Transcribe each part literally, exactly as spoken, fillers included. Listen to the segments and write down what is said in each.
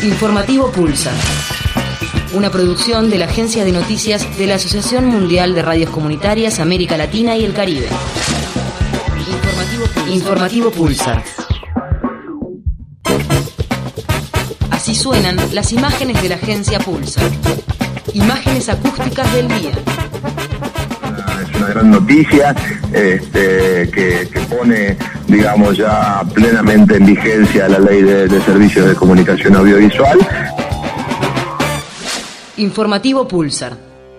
Informativo Pulsar. Una producción de la Agencia de Noticias de la Asociación Mundial de Radios Comunitarias América Latina y el Caribe. Informativo Pulsar. Informativo Pulsar. Así suenan las imágenes de la agencia Pulsar. Imágenes acústicas del día. Es una gran noticia este, que, que pone, digamos, ya plenamente en vigencia la ley de, de servicios de comunicación audiovisual. Informativo Pulsar.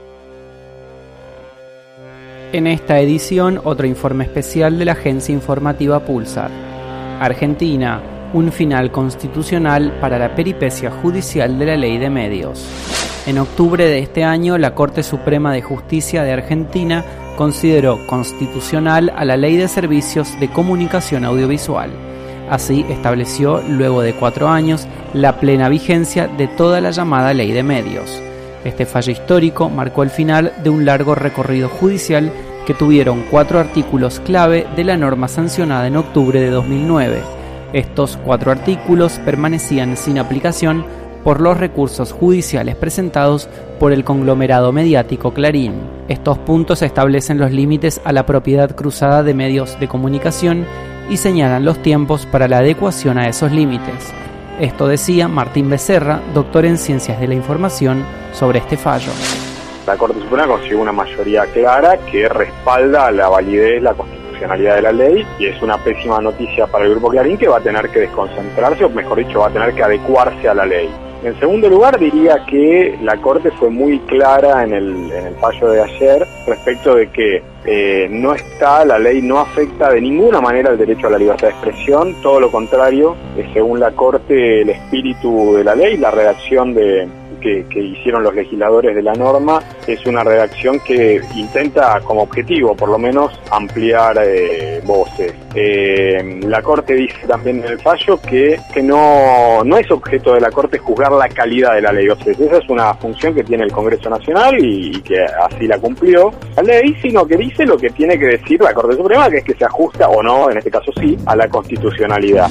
En esta edición, otro informe especial de la agencia informativa Pulsar. Argentina, un final constitucional para la peripecia judicial de la ley de medios. En octubre de este año, la Corte Suprema de Justicia de Argentina consideró constitucional a la Ley de Servicios de Comunicación Audiovisual. Así estableció, luego de cuatro años, la plena vigencia de toda la llamada Ley de Medios. Este fallo histórico marcó el final de un largo recorrido judicial que tuvieron cuatro artículos clave de la norma sancionada en octubre de dos mil nueve. Estos cuatro artículos permanecían sin aplicación por los recursos judiciales presentados por el conglomerado mediático Clarín. Estos puntos establecen los límites a la propiedad cruzada de medios de comunicación y señalan los tiempos para la adecuación a esos límites. Esto decía Martín Becerra, doctor en Ciencias de la Información, sobre este fallo. La Corte Suprema consiguió una mayoría clara que respalda la validez, la constitucionalidad de la ley, y es una pésima noticia para el Grupo Clarín, que va a tener que desconcentrarse, o mejor dicho, va a tener que adecuarse a la ley. En segundo lugar, diría que la Corte fue muy clara en el, en el fallo de ayer respecto de que eh, no está, la ley no afecta de ninguna manera el derecho a la libertad de expresión, todo lo contrario, eh, según la Corte, el espíritu de la ley, la redacción de Que, que hicieron los legisladores de la norma, es una redacción que intenta como objetivo, por lo menos, ampliar eh, voces. Eh, la Corte dice también en el fallo que, que no, no es objeto de la Corte juzgar la calidad de la ley. O sea, esa es una función que tiene el Congreso Nacional y, y que así la cumplió la ley, sino que dice lo que tiene que decir la Corte Suprema, que es que se ajusta o no, en este caso sí, a la constitucionalidad.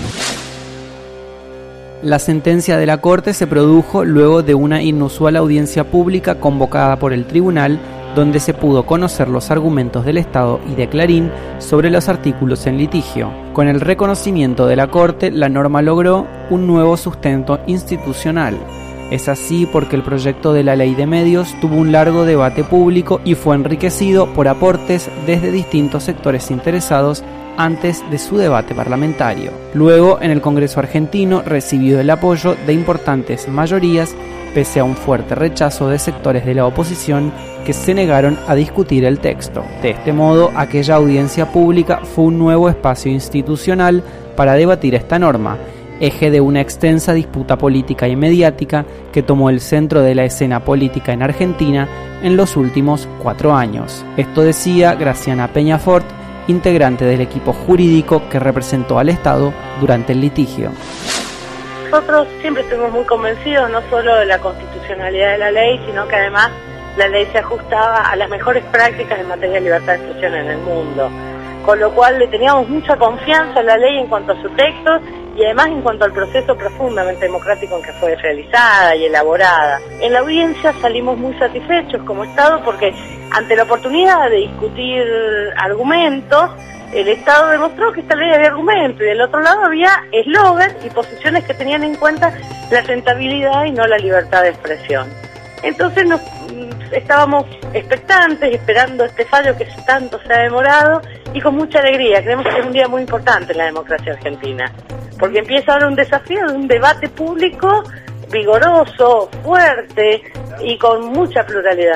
La sentencia de la Corte se produjo luego de una inusual audiencia pública convocada por el tribunal, donde se pudo conocer los argumentos del Estado y de Clarín sobre los artículos en litigio. Con el reconocimiento de la Corte, la norma logró un nuevo sustento institucional. Es así porque el proyecto de la Ley de Medios tuvo un largo debate público y fue enriquecido por aportes desde distintos sectores interesados antes de su debate parlamentario. Luego, en el Congreso argentino, recibió el apoyo de importantes mayorías, pese a un fuerte rechazo de sectores de la oposición que se negaron a discutir el texto. De este modo, aquella audiencia pública fue un nuevo espacio institucional para debatir esta norma, eje de una extensa disputa política y mediática que tomó el centro de la escena política en Argentina en los últimos cuatro años. Esto decía Graciana Peñafort, integrante del equipo jurídico que representó al Estado durante el litigio. Nosotros siempre estuvimos muy convencidos no solo de la constitucionalidad de la ley, sino que además la ley se ajustaba a las mejores prácticas en materia de libertad de expresión en el mundo, con lo cual le teníamos mucha confianza a la ley en cuanto a su texto y además en cuanto al proceso profundamente democrático en que fue realizada y elaborada. En la audiencia salimos muy satisfechos como Estado porque ante la oportunidad de discutir argumentos, el Estado demostró que esta ley había argumentos y del otro lado había eslogans y posiciones que tenían en cuenta la rentabilidad y no la libertad de expresión. Entonces nos estábamos expectantes, esperando este fallo que tanto se ha demorado y con mucha alegría. Creemos que es un día muy importante en la democracia argentina, porque empieza ahora un desafío de un debate público vigoroso, fuerte y con mucha pluralidad.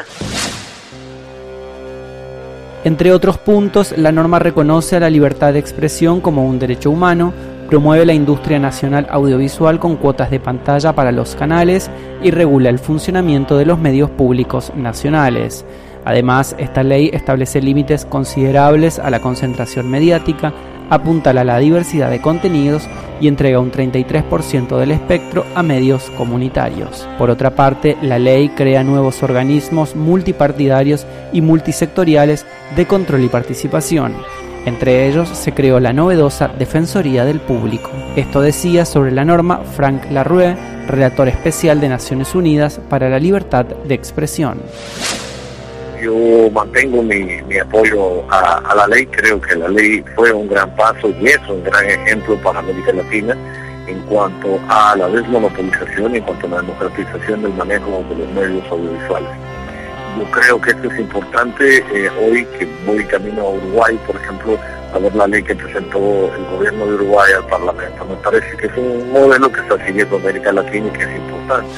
Entre otros puntos, la norma reconoce a la libertad de expresión como un derecho humano, promueve la industria nacional audiovisual con cuotas de pantalla para los canales y regula el funcionamiento de los medios públicos nacionales. Además, esta ley establece límites considerables a la concentración mediática, apuntala a la diversidad de contenidos y entrega un treinta y tres por ciento del espectro a medios comunitarios. Por otra parte, la ley crea nuevos organismos multipartidarios y multisectoriales de control y participación. Entre ellos se creó la novedosa Defensoría del Público. Esto decía sobre la norma Frank Larrue, relator especial de Naciones Unidas para la Libertad de Expresión. Yo mantengo mi, mi apoyo a, a la ley. Creo que la ley fue un gran paso y es un gran ejemplo para América Latina en cuanto a la desmonopolización y en cuanto a la democratización del manejo de los medios audiovisuales. Yo creo que esto es importante eh, hoy que voy camino a Uruguay, por ejemplo, a ver la ley que presentó el gobierno de Uruguay al Parlamento. Me parece que es un modelo que está siguiendo América Latina y que es importante.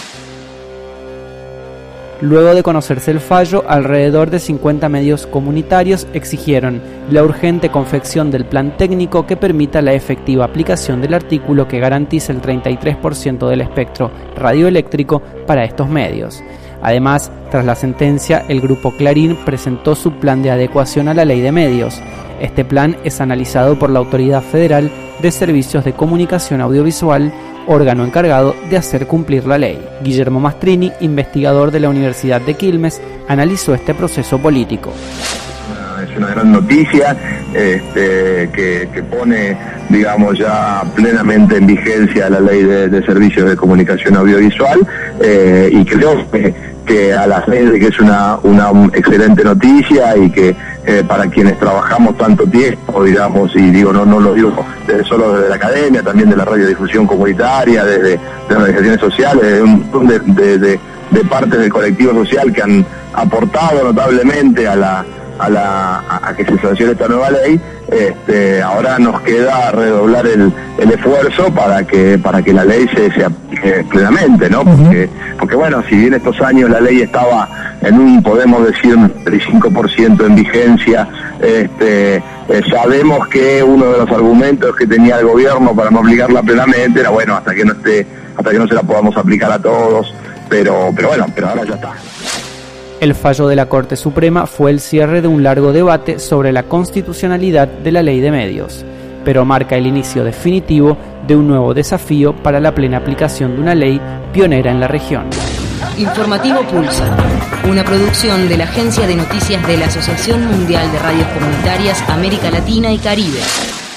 Luego de conocerse el fallo, alrededor de cincuenta medios comunitarios exigieron la urgente confección del plan técnico que permita la efectiva aplicación del artículo que garantice el treinta y tres por ciento del espectro radioeléctrico para estos medios. Además, tras la sentencia, el Grupo Clarín presentó su plan de adecuación a la Ley de Medios. Este plan es analizado por la Autoridad Federal de Servicios de Comunicación Audiovisual, órgano encargado de hacer cumplir la ley. Guillermo Mastrini, investigador de la Universidad de Quilmes, analizó este proceso político. Es una gran noticia este, que, que pone, digamos, ya plenamente en vigencia la ley de, de servicios de comunicación audiovisual eh, y creo que, que a la vez de que es una, una excelente noticia y que eh, para quienes trabajamos tanto tiempo, digamos, y digo, no, no lo digo desde, solo desde la academia, también de la radiodifusión comunitaria, desde de las organizaciones sociales, de un montón de, de, de, de partes del colectivo social que han aportado notablemente a la A, la, a que se sancione esta nueva ley. Este, ahora nos queda redoblar el, el esfuerzo para que para que la ley se, se aplique plenamente, ¿no? Porque, porque bueno, si bien estos años la ley estaba en un, podemos decir, un treinta y cinco por ciento en vigencia, este, eh, sabemos que uno de los argumentos que tenía el gobierno para no aplicarla plenamente era, bueno, hasta que no esté, hasta que no se la podamos aplicar a todos, pero, pero bueno, pero ahora ya está. El fallo de la Corte Suprema fue el cierre de un largo debate sobre la constitucionalidad de la Ley de Medios, pero marca el inicio definitivo de un nuevo desafío para la plena aplicación de una ley pionera en la región. Informativo Pulsa, una producción de la Agencia de Noticias de la Asociación Mundial de Radios Comunitarias América Latina y Caribe.